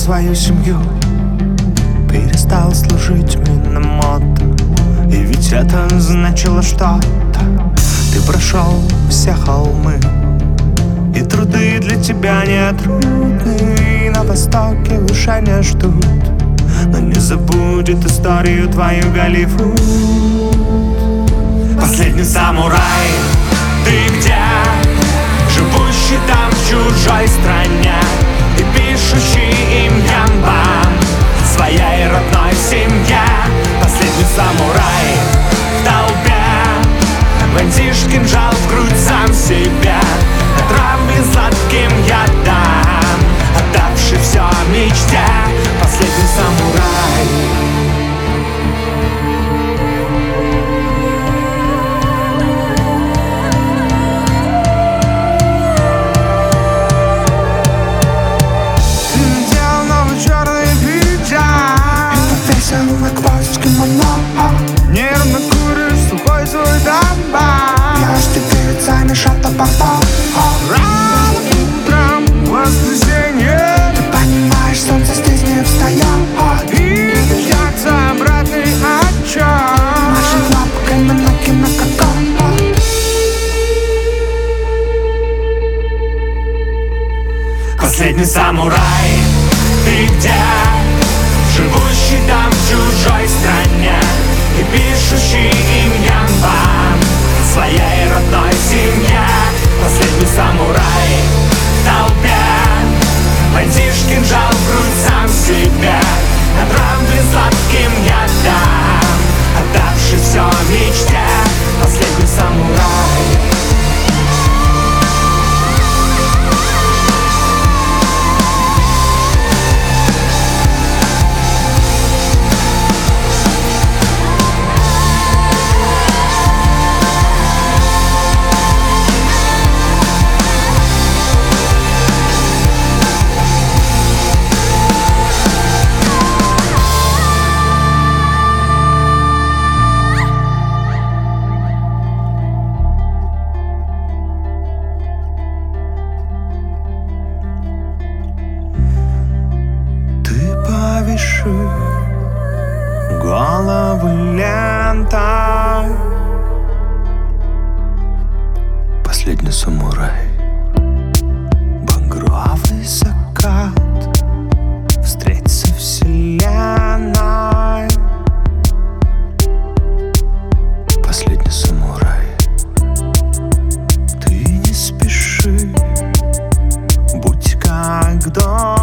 свою семью, перестал служить миномотом. И ведь это значило что-то. Ты прошел все холмы, и труды для тебя не трудны. И на востоке уже не ждут, но не забудет историю твою Голливуд. Последний самурай, ты где? Живущий там в чужой стране и пишущий им янбан своей родной семье. Последний самурай в толпе, вонзишь кинжал в грудь сам себе. Отравлен сладким ядом, отдавший все мечте. Последний самурай. На гвоздь кимоно, Нервно куришь сухой свой табак. пьешь теперь замешата баба. Рано утром в воскресенье Ты понимаешь, солнце здесь не встает. и мчатся обратный отчет. Машет лапками на кинококон. Последний самурай, ты где? Живущий там в чужой стране и пишущий им янбан своей родной семье. Последний самурай в толпе, вонзишь кинжал в грудь сам себе. Отравлен сладким ядом, отдавший все мечте. Последний самурай. Повеши головы лентой. Последний самурай. Багровый закат встретится вселенной. Последний самурай. Ты не спеши, будь как дом.